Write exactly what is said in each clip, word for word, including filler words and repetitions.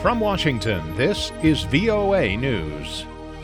From Washington, this is V O A News.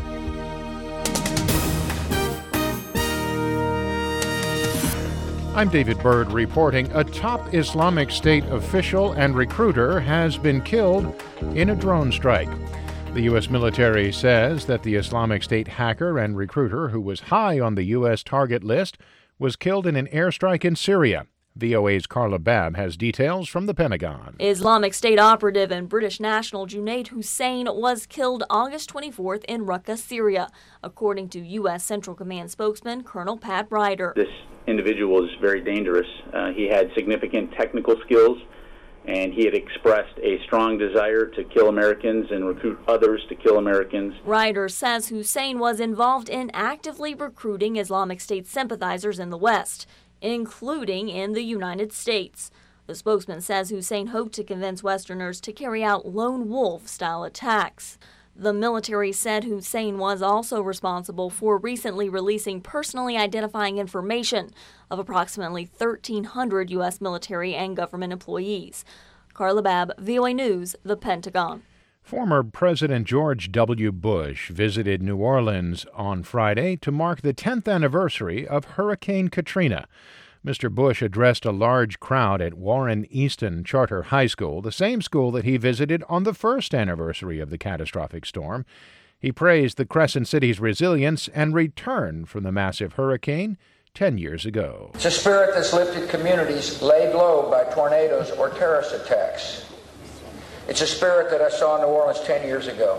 I'm David Byrd reporting a top Islamic State official and recruiter has been killed in a drone strike. The U S military says that the Islamic State hacker and recruiter who was high on the U S target list was killed in an airstrike in Syria. V O A's Carla Babb has details from the Pentagon. Islamic State operative and British national Junaid Hussein was killed August twenty-fourth in Raqqa, Syria, according to U S Central Command spokesman Colonel Pat Ryder. This individual is very dangerous. Uh, he had significant technical skills, and he had expressed a strong desire to kill Americans and recruit others to kill Americans. Ryder says Hussein was involved in actively recruiting Islamic State sympathizers in the West, including in the United States. The spokesman says Hussein hoped to convince Westerners to carry out lone wolf-style attacks. The military said Hussein was also responsible for recently releasing personally identifying information of approximately thirteen hundred U S military and government employees. Carla Babb, V O A News, the Pentagon. Former President George W. Bush visited New Orleans on Friday to mark the tenth anniversary of Hurricane Katrina. Mister Bush addressed a large crowd at Warren Easton Charter High School, the same school that he visited on the first anniversary of the catastrophic storm. He praised the Crescent City's resilience and return from the massive hurricane ten years ago. It's a spirit that's lifted communities laid low by tornadoes or terrorist attacks. It's a spirit that I saw in New Orleans ten years ago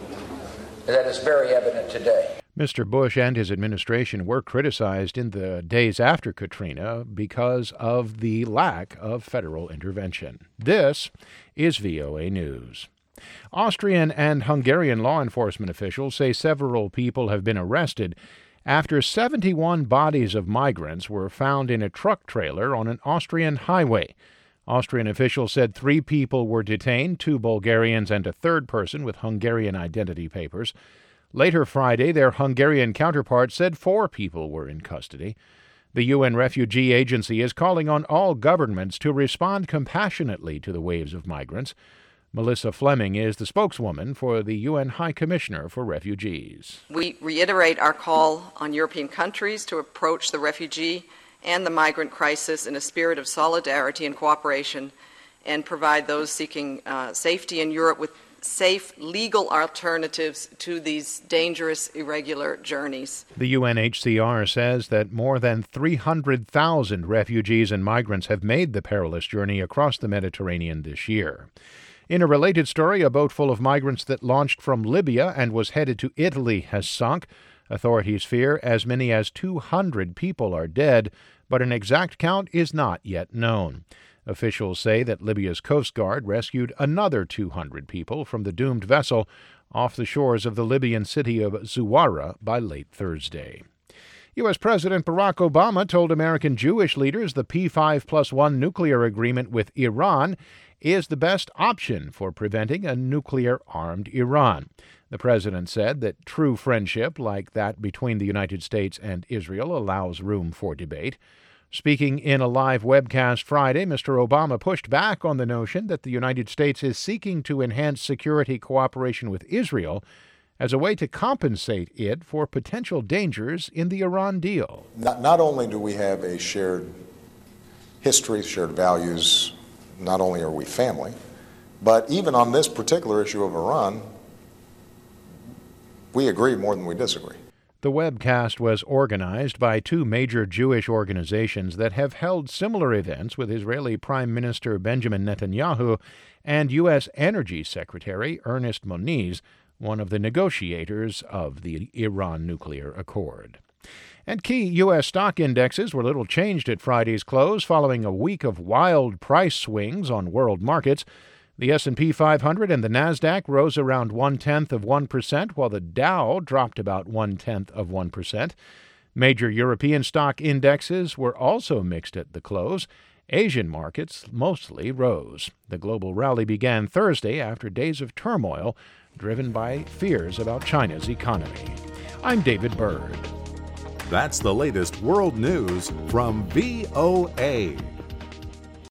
that is very evident today. Mister Bush and his administration were criticized in the days after Katrina because of the lack of federal intervention. This is V O A News. Austrian and Hungarian law enforcement officials say several people have been arrested after seventy-one bodies of migrants were found in a truck trailer on an Austrian highway. Austrian officials said three people were detained, two Bulgarians and a third person with Hungarian identity papers. Later Friday, their Hungarian counterparts said four people were in custody. The U N Refugee Agency is calling on all governments to respond compassionately to the waves of migrants. Melissa Fleming is the spokeswoman for the U N High Commissioner for Refugees. We reiterate our call on European countries to approach the refugee and the migrant crisis in a spirit of solidarity and cooperation, and provide those seeking uh, safety in Europe with safe, legal alternatives to these dangerous, irregular journeys. The U N H C R says that more than three hundred thousand refugees and migrants have made the perilous journey across the Mediterranean this year. In a related story, a boat full of migrants that launched from Libya and was headed to Italy has sunk. Authorities fear as many as two hundred people are dead, but an exact count is not yet known. Officials say that Libya's Coast Guard rescued another two hundred people from the doomed vessel off the shores of the Libyan city of Zuwara by late Thursday. U S. President Barack Obama told American Jewish leaders the P five plus one nuclear agreement with Iran is the best option for preventing a nuclear-armed Iran. The president said that true friendship like that between the United States and Israel allows room for debate. Speaking in a live webcast Friday, Mister Obama pushed back on the notion that the United States is seeking to enhance security cooperation with Israel as a way to compensate it for potential dangers in the Iran deal. Not, not only do we have a shared history, shared values, not only are we family, but even on this particular issue of Iran, we agree more than we disagree. The webcast was organized by two major Jewish organizations that have held similar events with Israeli Prime Minister Benjamin Netanyahu and U S. Energy Secretary Ernest Moniz, one of the negotiators of the Iran nuclear accord. And key U S stock indexes were little changed at Friday's close following a week of wild price swings on world markets. The S and P five hundred and the Nasdaq rose around one-tenth of one percent, while the Dow dropped about one-tenth of one percent. Major European stock indexes were also mixed at the close. Asian markets mostly rose. The global rally began Thursday after days of turmoil driven by fears about China's economy. I'm David Byrd. That's the latest world news from V O A.